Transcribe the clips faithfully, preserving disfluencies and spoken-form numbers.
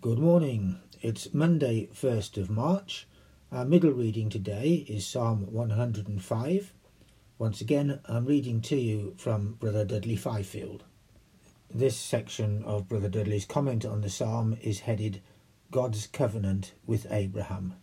Good morning. It's Monday, first of March. Our middle reading today is Psalm one hundred and five. Once again, I'm reading to you from Brother Dudley Fifield. This section of Brother Dudley's comment on the psalm is headed God's Covenant with Abraham.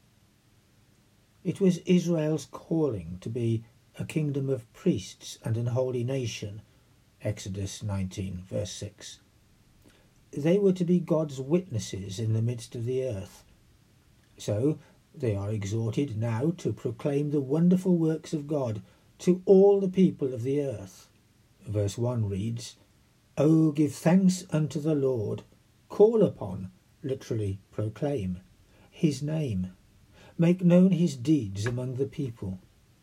It was Israel's calling to be a kingdom of priests and an holy nation, Exodus nineteen, verse six. They were to be God's witnesses in the midst of the earth. So they are exhorted now to proclaim the wonderful works of God to all the people of the earth. Verse one reads, "O give thanks unto the Lord, call upon," literally proclaim, "his name, make known his deeds among the people."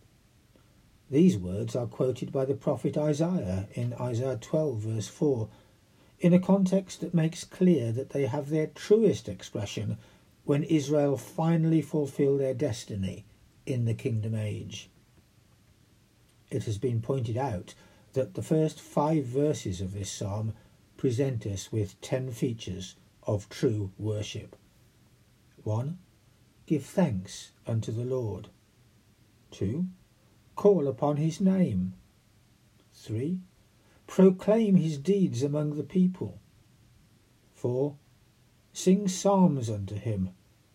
These words are quoted by the prophet Isaiah in Isaiah twelve, verse four, in a context that makes clear that they have their truest expression when Israel finally fulfill their destiny in the kingdom age. It has been pointed out that the first five verses of this psalm present us with ten features of true worship. one. Give thanks unto the Lord. two. Call upon his name. three. Proclaim his deeds among the people. four. Sing psalms unto him.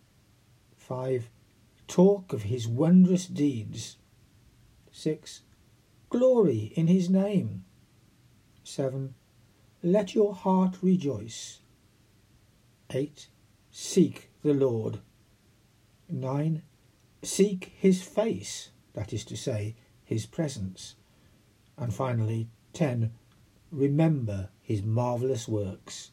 five. Talk of his wondrous deeds. six. Glory in his name. seven. Let your heart rejoice. eight. Seek the Lord. nine. Seek his face, that is to say, his presence. And finally, ten. Remember his marvellous works.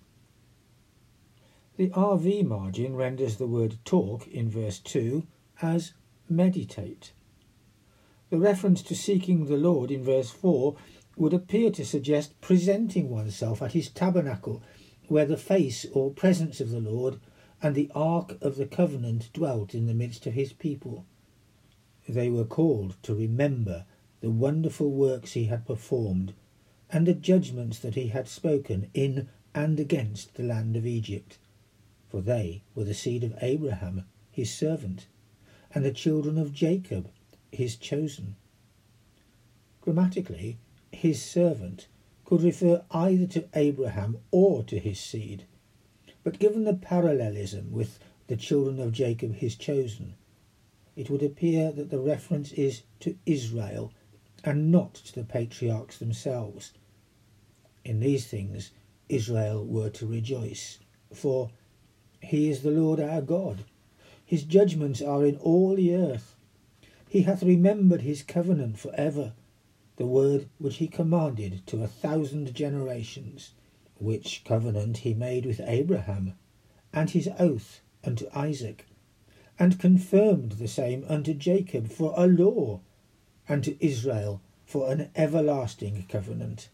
The R V margin renders the word talk in verse two as meditate. The reference to seeking the Lord in verse four would appear to suggest presenting oneself at his tabernacle, where the face or presence of the Lord and the Ark of the Covenant dwelt in the midst of his people. They were called to remember the wonderful works he had performed and the judgments that he had spoken in and against the land of Egypt, for they were the seed of Abraham, his servant, and the children of Jacob, his chosen. Grammatically, his servant could refer either to Abraham or to his seed, but given the parallelism with the children of Jacob, his chosen, it would appear that the reference is to Israel and not to the patriarchs themselves. In these things Israel were to rejoice, for he is the Lord our God. His judgments are in all the earth. He hath remembered his covenant for ever, the word which he commanded to a thousand generations, which covenant he made with Abraham, and his oath unto Isaac, and confirmed the same unto Jacob for a law, and to Israel for an everlasting covenant.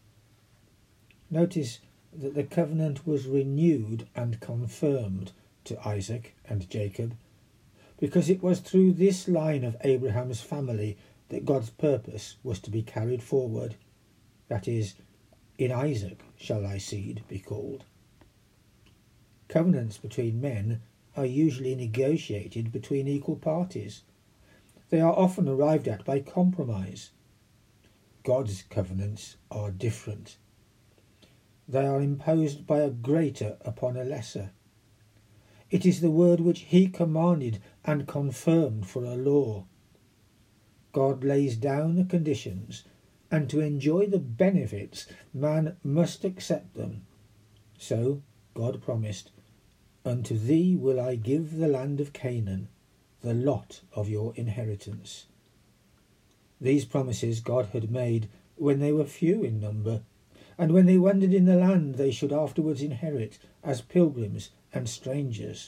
Notice that the covenant was renewed and confirmed to Isaac and Jacob, because it was through this line of Abraham's family that God's purpose was to be carried forward. That is, in Isaac shall thy seed be called. Covenants between men are usually negotiated between equal parties. They are often arrived at by compromise. God's covenants are different. They are imposed by a greater upon a lesser. It is the word which he commanded and confirmed for a law. God lays down the conditions, and to enjoy the benefits, man must accept them. So God promised, "Unto thee will I give the land of Canaan, the lot of your inheritance." These promises God had made when they were few in number, and when they wandered in the land they should afterwards inherit as pilgrims and strangers.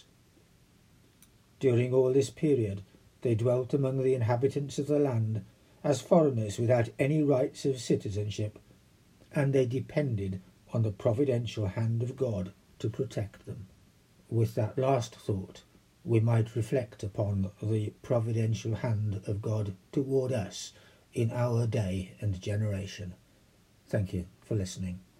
During all this period they dwelt among the inhabitants of the land as foreigners without any rights of citizenship, and they depended on the providential hand of God to protect them. With that last thought, we might reflect upon the providential hand of God toward us in our day and generation. Thank you for listening.